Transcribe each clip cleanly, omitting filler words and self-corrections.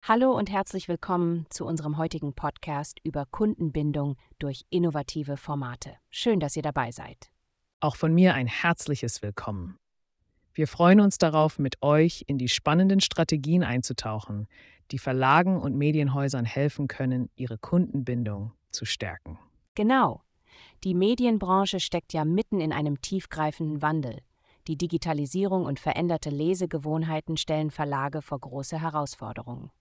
Hallo und herzlich willkommen zu unserem heutigen Podcast über Kundenbindung durch innovative Formate. Schön, dass ihr dabei seid. Auch von mir ein herzliches Willkommen. Wir freuen uns darauf, mit euch in die spannenden Strategien einzutauchen, die Verlagen und Medienhäusern helfen können, ihre Kundenbindung zu stärken. Genau, die Medienbranche steckt ja mitten in einem tiefgreifenden Wandel. Die Digitalisierung und veränderte Lesegewohnheiten stellen Verlage vor große Herausforderungen.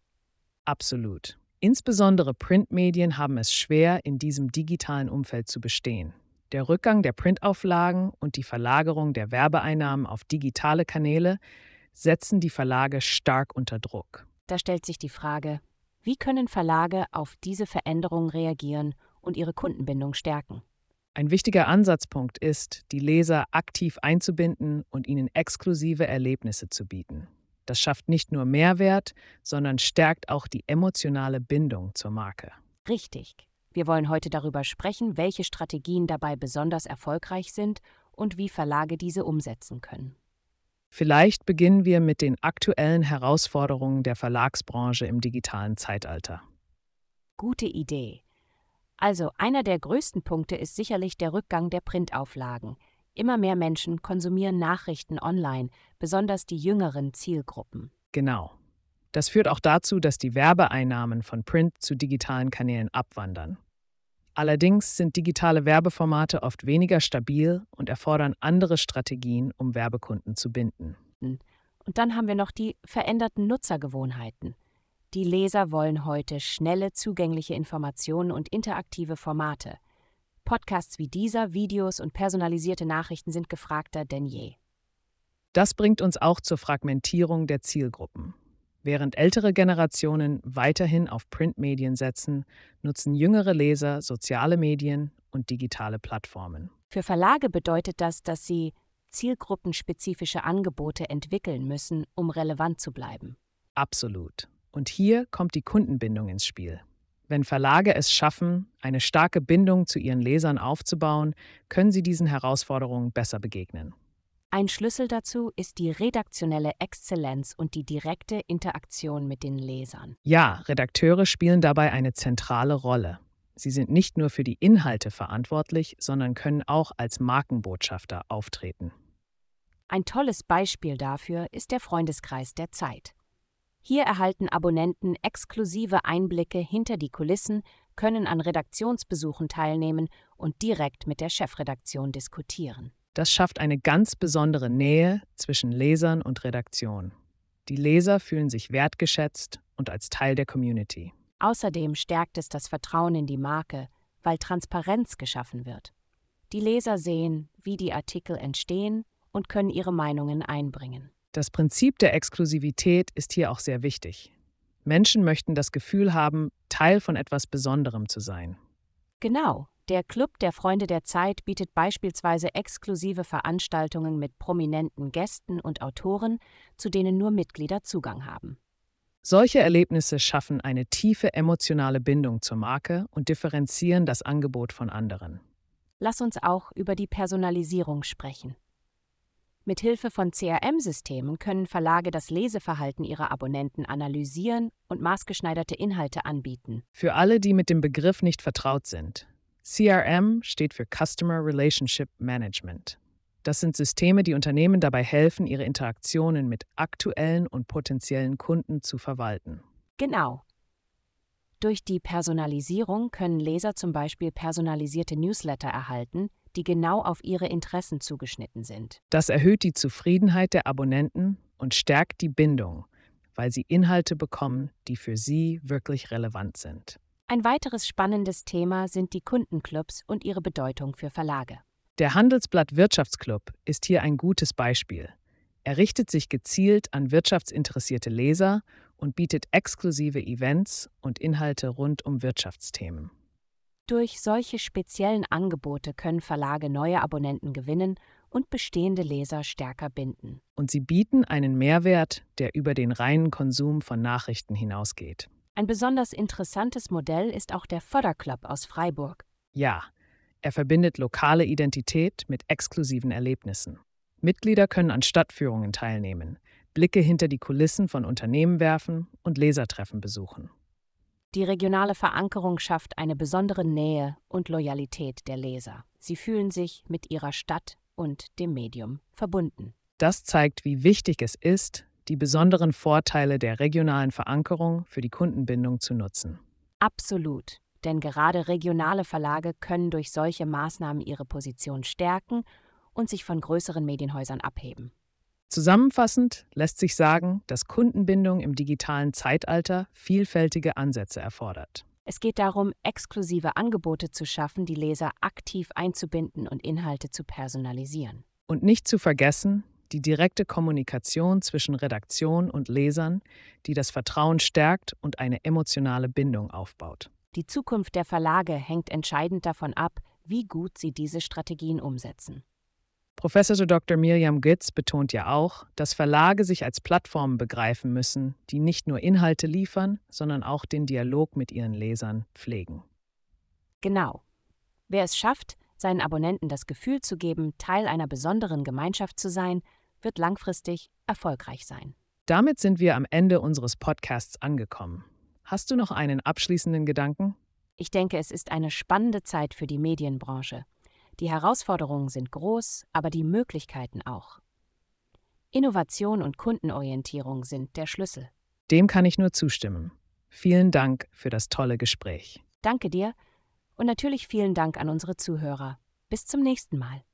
Absolut. Insbesondere Printmedien haben es schwer, in diesem digitalen Umfeld zu bestehen. Der Rückgang der Printauflagen und die Verlagerung der Werbeeinnahmen auf digitale Kanäle setzen die Verlage stark unter Druck. Da stellt sich die Frage, wie können Verlage auf diese Veränderungen reagieren und ihre Kundenbindung stärken? Ein wichtiger Ansatzpunkt ist, die Leser aktiv einzubinden und ihnen exklusive Erlebnisse zu bieten. Das schafft nicht nur Mehrwert, sondern stärkt auch die emotionale Bindung zur Marke. Richtig. Wir wollen heute darüber sprechen, welche Strategien dabei besonders erfolgreich sind und wie Verlage diese umsetzen können. Vielleicht beginnen wir mit den aktuellen Herausforderungen der Verlagsbranche im digitalen Zeitalter. Gute Idee. Also, einer der größten Punkte ist sicherlich der Rückgang der Printauflagen. Immer mehr Menschen konsumieren Nachrichten online, besonders die jüngeren Zielgruppen. Genau. Das führt auch dazu, dass die Werbeeinnahmen von Print zu digitalen Kanälen abwandern. Allerdings sind digitale Werbeformate oft weniger stabil und erfordern andere Strategien, um Werbekunden zu binden. Und dann haben wir noch die veränderten Nutzergewohnheiten. Die Leser wollen heute schnelle, zugängliche Informationen und interaktive Formate. Podcasts wie dieser, Videos und personalisierte Nachrichten sind gefragter denn je. Das bringt uns auch zur Fragmentierung der Zielgruppen. Während ältere Generationen weiterhin auf Printmedien setzen, nutzen jüngere Leser soziale Medien und digitale Plattformen. Für Verlage bedeutet das, dass sie zielgruppenspezifische Angebote entwickeln müssen, um relevant zu bleiben. Absolut. Und hier kommt die Kundenbindung ins Spiel. Wenn Verlage es schaffen, eine starke Bindung zu ihren Lesern aufzubauen, können sie diesen Herausforderungen besser begegnen. Ein Schlüssel dazu ist die redaktionelle Exzellenz und die direkte Interaktion mit den Lesern. Ja, Redakteure spielen dabei eine zentrale Rolle. Sie sind nicht nur für die Inhalte verantwortlich, sondern können auch als Markenbotschafter auftreten. Ein tolles Beispiel dafür ist der Freundeskreis der Zeit. Hier erhalten Abonnenten exklusive Einblicke hinter die Kulissen, können an Redaktionsbesuchen teilnehmen und direkt mit der Chefredaktion diskutieren. Das schafft eine ganz besondere Nähe zwischen Lesern und Redaktion. Die Leser fühlen sich wertgeschätzt und als Teil der Community. Außerdem stärkt es das Vertrauen in die Marke, weil Transparenz geschaffen wird. Die Leser sehen, wie die Artikel entstehen und können ihre Meinungen einbringen. Das Prinzip der Exklusivität ist hier auch sehr wichtig. Menschen möchten das Gefühl haben, Teil von etwas Besonderem zu sein. Genau, der Club der Freunde der Zeit bietet beispielsweise exklusive Veranstaltungen mit prominenten Gästen und Autoren, zu denen nur Mitglieder Zugang haben. Solche Erlebnisse schaffen eine tiefe emotionale Bindung zur Marke und differenzieren das Angebot von anderen. Lass uns auch über die Personalisierung sprechen. Mit Hilfe von CRM-Systemen können Verlage das Leseverhalten ihrer Abonnenten analysieren und maßgeschneiderte Inhalte anbieten. Für alle, die mit dem Begriff nicht vertraut sind: CRM steht für Customer Relationship Management. Das sind Systeme, die Unternehmen dabei helfen, ihre Interaktionen mit aktuellen und potenziellen Kunden zu verwalten. Genau. Durch die Personalisierung können Leser zum Beispiel personalisierte Newsletter erhalten, die genau auf ihre Interessen zugeschnitten sind. Das erhöht die Zufriedenheit der Abonnenten und stärkt die Bindung, weil sie Inhalte bekommen, die für sie wirklich relevant sind. Ein weiteres spannendes Thema sind die Kundenclubs und ihre Bedeutung für Verlage. Der Handelsblatt Wirtschaftsclub ist hier ein gutes Beispiel. Er richtet sich gezielt an wirtschaftsinteressierte Leser und bietet exklusive Events und Inhalte rund um Wirtschaftsthemen. Durch solche speziellen Angebote können Verlage neue Abonnenten gewinnen und bestehende Leser stärker binden. Und sie bieten einen Mehrwert, der über den reinen Konsum von Nachrichten hinausgeht. Ein besonders interessantes Modell ist auch der Förderclub aus Freiburg. Ja, er verbindet lokale Identität mit exklusiven Erlebnissen. Mitglieder können an Stadtführungen teilnehmen, Blicke hinter die Kulissen von Unternehmen werfen und Lesertreffen besuchen. Die regionale Verankerung schafft eine besondere Nähe und Loyalität der Leser. Sie fühlen sich mit ihrer Stadt und dem Medium verbunden. Das zeigt, wie wichtig es ist, die besonderen Vorteile der regionalen Verankerung für die Kundenbindung zu nutzen. Absolut, denn gerade regionale Verlage können durch solche Maßnahmen ihre Position stärken und sich von größeren Medienhäusern abheben. Zusammenfassend lässt sich sagen, dass Kundenbindung im digitalen Zeitalter vielfältige Ansätze erfordert. Es geht darum, exklusive Angebote zu schaffen, die Leser aktiv einzubinden und Inhalte zu personalisieren. Und nicht zu vergessen, die direkte Kommunikation zwischen Redaktion und Lesern, die das Vertrauen stärkt und eine emotionale Bindung aufbaut. Die Zukunft der Verlage hängt entscheidend davon ab, wie gut sie diese Strategien umsetzen. Professor Dr. Mirjam Gütz betont ja auch, dass Verlage sich als Plattformen begreifen müssen, die nicht nur Inhalte liefern, sondern auch den Dialog mit ihren Lesern pflegen. Genau. Wer es schafft, seinen Abonnenten das Gefühl zu geben, Teil einer besonderen Gemeinschaft zu sein, wird langfristig erfolgreich sein. Damit sind wir am Ende unseres Podcasts angekommen. Hast du noch einen abschließenden Gedanken? Ich denke, es ist eine spannende Zeit für die Medienbranche. Die Herausforderungen sind groß, aber die Möglichkeiten auch. Innovation und Kundenorientierung sind der Schlüssel. Dem kann ich nur zustimmen. Vielen Dank für das tolle Gespräch. Danke dir und natürlich vielen Dank an unsere Zuhörer. Bis zum nächsten Mal.